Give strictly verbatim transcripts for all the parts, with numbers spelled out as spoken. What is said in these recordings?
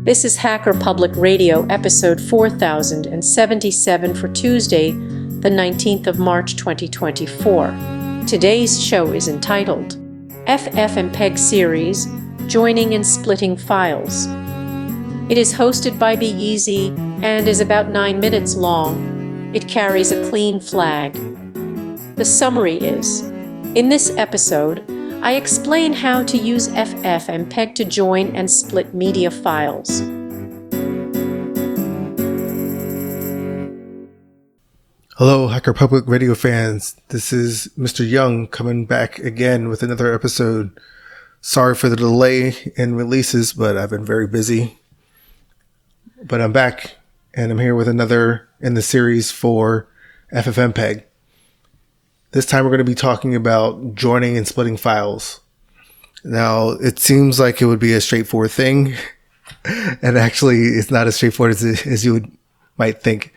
This is Hacker Public Radio, episode four thousand seventy-seven for Tuesday, the nineteenth of March twenty twenty-four. Today's show is entitled FFmpeg Series, Joining and Splitting Files. It is hosted by Be Easy and is about nine minutes long. It carries a clean flag. The summary is, in this episode, I explain how to use FFmpeg to join and split media files. Hello, Hacker Public Radio fans. This is Mister Young coming back again with another episode. Sorry for the delay in releases, but I've been very busy. But I'm back, and I'm here with another in the series for FFmpeg. This time we're going to be talking about joining and splitting files. Now, it seems like it would be a straightforward thing, and actually it's not as straightforward as, as you would, might think.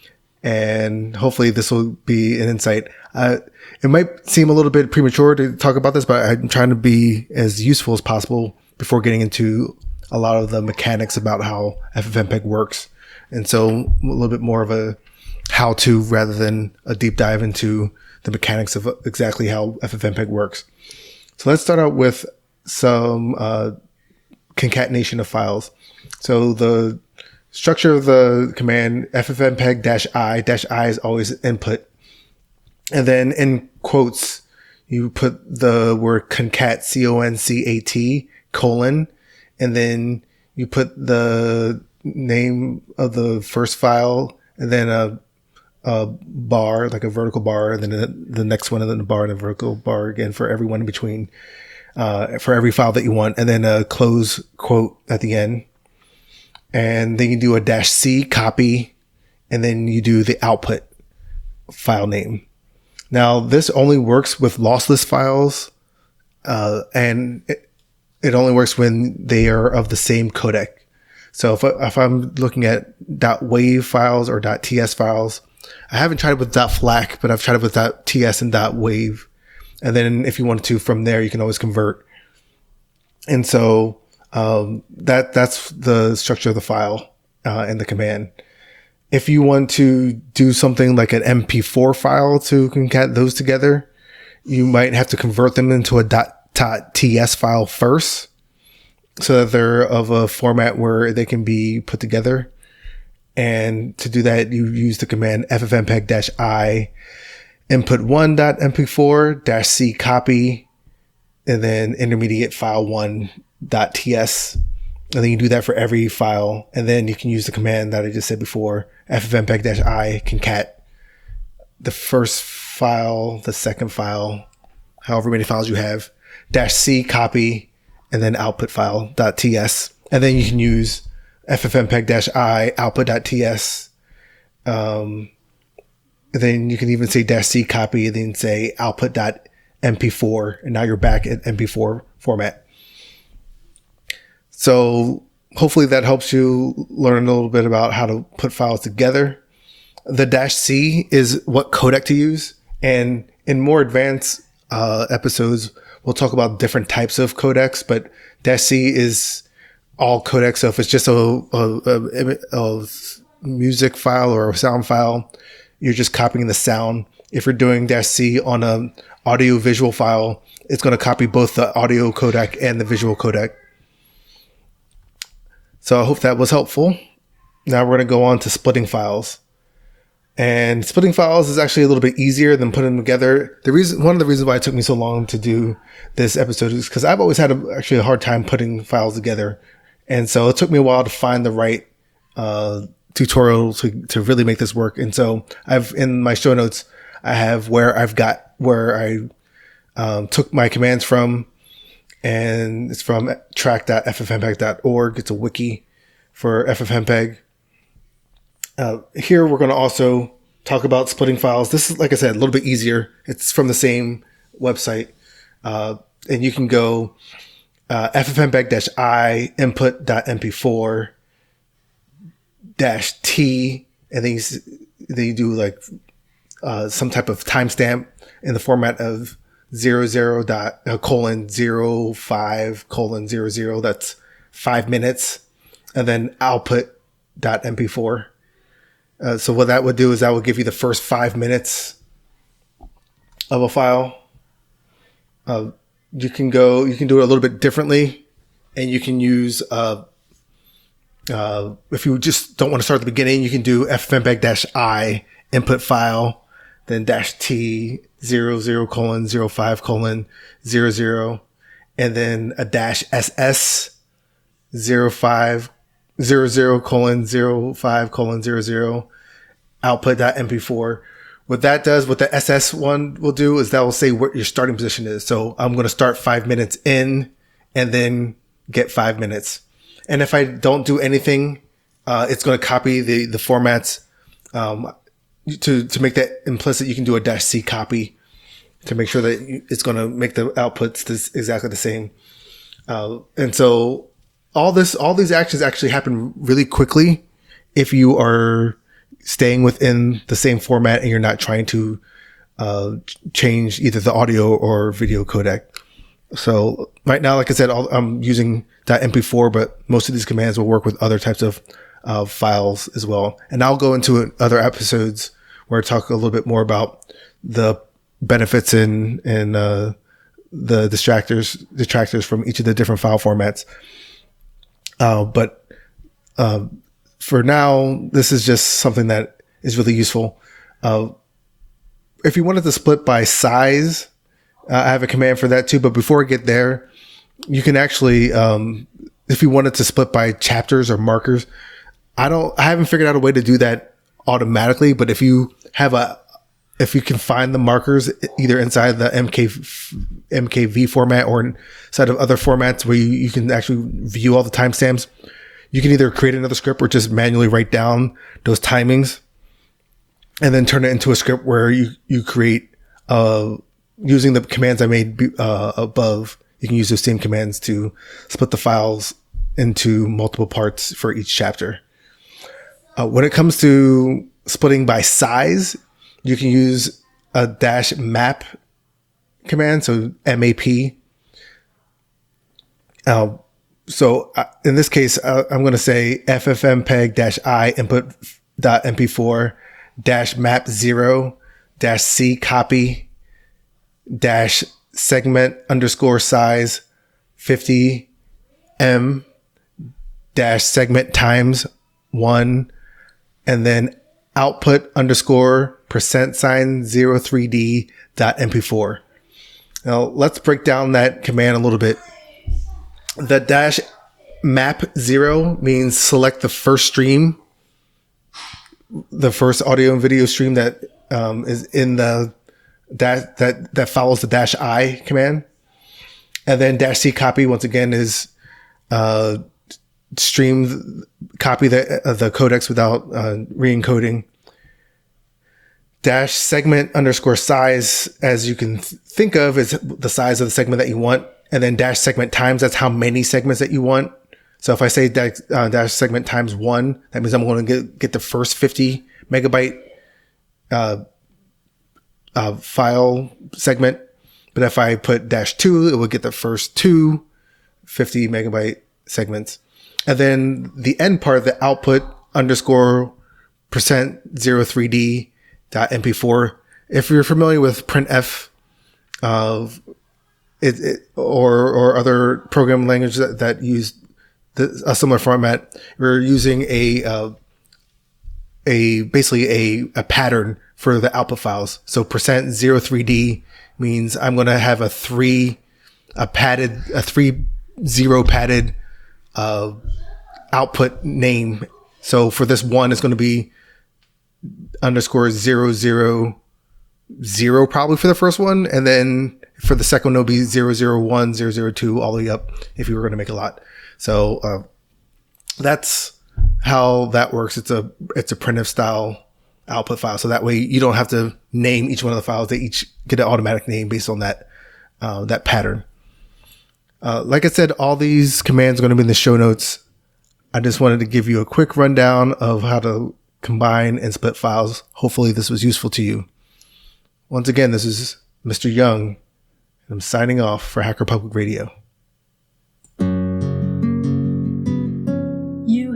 And hopefully this will be an insight. Uh, it might seem a little bit premature to talk about this, but I'm trying to be as useful as possible before getting into a lot of the mechanics about how FFmpeg works. And so a little bit more of a how-to rather than a deep dive into the mechanics of exactly how FFmpeg works. So let's start out with some uh, concatenation of files. So the structure of the command ffmpeg-i, dash i is always input. And then in quotes, you put the word concat, C O N C A T, colon, and then you put the name of the first file, and then a a bar, like a vertical bar, and then the, the next one, and then a bar and a vertical bar again for every one in between, uh, for every file that you want, and then a close quote at the end. And then you do a dash C copy, and then you do the output file name. Now, this only works with lossless files, uh, and it, it only works when they are of the same codec. So if, I, if I'm looking at .wav files or .ts files, I haven't tried it with .flac, but I've tried it with .ts and .wav. And then if you want to, from there, you can always convert. And so um, that that's the structure of the file uh, and the command. If you want to do something like an M P four file to concat those together, you might have to convert them into a .ts file first, so that they're of a format where they can be put together. And to do that, you use the command ffmpeg-i input one dot m p four dash c copy, and then intermediate file one dot ts. And then you do that for every file. And then you can use the command that I just said before, ffmpeg-i concat the first file, the second file, however many files you have, dash c copy, and then output file dot ts. And then you can use ffmpeg-i output.ts. Um, then you can even say dash C copy and then say output.m p four. And now you're back at M P four format. So hopefully that helps you learn a little bit about how to put files together. The dash C is what codec to use. And in more advanced uh, episodes, we'll talk about different types of codecs, but dash C is all codecs. So if it's just a, a, a, a music file or a sound file, you're just copying the sound. If you're doing dash C on a audio visual file, it's going to copy both the audio codec and the visual codec. So I hope that was helpful. Now we're going to go on to splitting files. And splitting files is actually a little bit easier than putting them together. The reason, one of the reasons why it took me so long to do this episode is because I've always had a, actually a hard time putting files together. And so it took me a while to find the right uh, tutorial to, to really make this work. And so I've, in my show notes, I have where I've got, where I um, took my commands from, and it's from track dot ffmpeg dot org. It's a wiki for FFmpeg. Uh, here we're going to also talk about splitting files. This is, like I said, a little bit easier. It's from the same website. Uh, and you can go Uh, ffmpeg-i input.mp4 dash t, and then you, then you do like uh, some type of timestamp in the format of zero zero dot uh, colon zero five colon zero zero. That's five minutes. and then output.m p four. Uh, so what that would do is that would give you the first five minutes of a file. Uh, you can go, you can do it a little bit differently, and you can use, uh, uh, if you just don't want to start at the beginning, you can do ffmpeg-i input file, then dash t zero zero colon zero five colon zero zero, and then a dash ss zero five zero zero colon zero five colon zero zero output.m p four. What that does, what the S S one will do is that will say what your starting position is. So I'm going to start five minutes in and then get five minutes. And if I don't do anything, uh, it's going to copy the, the formats. Um, to, to make that implicit, you can do a dash C copy to make sure that it's going to make the outputs this, exactly the same. Uh, and so all this, all these actions actually happen really quickly if you are staying within the same format and you're not trying to uh, change either the audio or video codec. So right now, like I said, I'll, I'm using .m p four, but most of these commands will work with other types of uh, files as well. And I'll go into other episodes where I talk a little bit more about the benefits and and uh, the distractors detractors from each of the different file formats. Uh, but uh, for now, this is just something that is really useful. Uh, if you wanted to split by size, uh, I have a command for that too. But before I get there, you can actually, um, if you wanted to split by chapters or markers, I don't, I haven't figured out a way to do that automatically. But if you have a, if you can find the markers either inside the M K, M K V format or inside of other formats where you, you can actually view all the timestamps, you can either create another script or just manually write down those timings and then turn it into a script where you, you create, uh, using the commands I made uh, above. You can use those same commands to split the files into multiple parts for each chapter. Uh, when it comes to splitting by size, you can use a dash map command, so M A P. Uh, so uh, in this case, uh, I'm going to say ffmpeg-i input.m p four dash map zero dash C copy dash segment underscore size fifty M dash segment times one, and then output underscore percent sign zero three D dot M P four. Now let's break down that command a little bit. The dash map zero means select the first stream, the first audio and video stream that um, is in the that that that follows the dash I command, and then dash C copy once again is uh, stream copy the uh, the codecs without uh, re-encoding. Dash segment underscore size, as you can th- think of, is the size of the segment that you want, and then dash segment times, that's how many segments that you want. So if I say dash, uh, dash segment times one, that means I'm going to get get the first fifty megabyte uh, uh, file segment. But if I put dash two, it will get the first two fifty megabyte segments. And then the end part, the output underscore percent zero three D dot M P four. If you're familiar with printf, uh, it, it, or or other programming languages that, that use the, a similar format, we're using a uh, a basically a, a pattern for the output files. So percent zero three D means I'm going to have a three a padded a three zero padded uh, output name. So for this one, it's going to be underscore zero zero zero probably for the first one, and then for the second one it'll be zero zero one zero zero two all the way up if you were going to make a lot. So uh, that's how that works. It's a it's a printf style output file, so that way you don't have to name each one of the files. They each get an automatic name based on that uh, that pattern. Uh, like I said, all these commands are going to be in the show notes. I just wanted to give you a quick rundown of how to combine and split files. Hopefully this was useful to you. Once again, this is Mister Young, and I'm signing off for Hacker Public Radio. You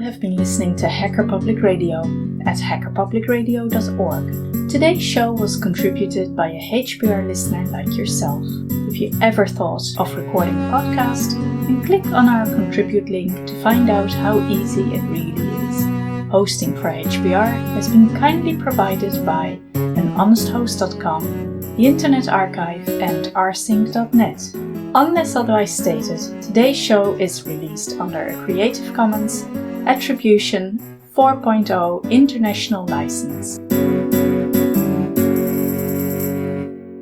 listening to Hacker Public Radio at hacker public radio dot org. Today's show was contributed by a H P R listener like yourself. If you ever thought of recording a podcast, then click on our contribute link to find out how easy it really is. Hosting for H P R has been kindly provided by an honest host dot com, the Internet Archive and r sync dot net. Unless otherwise stated, today's show is released under a Creative Commons Attribution four point oh International License.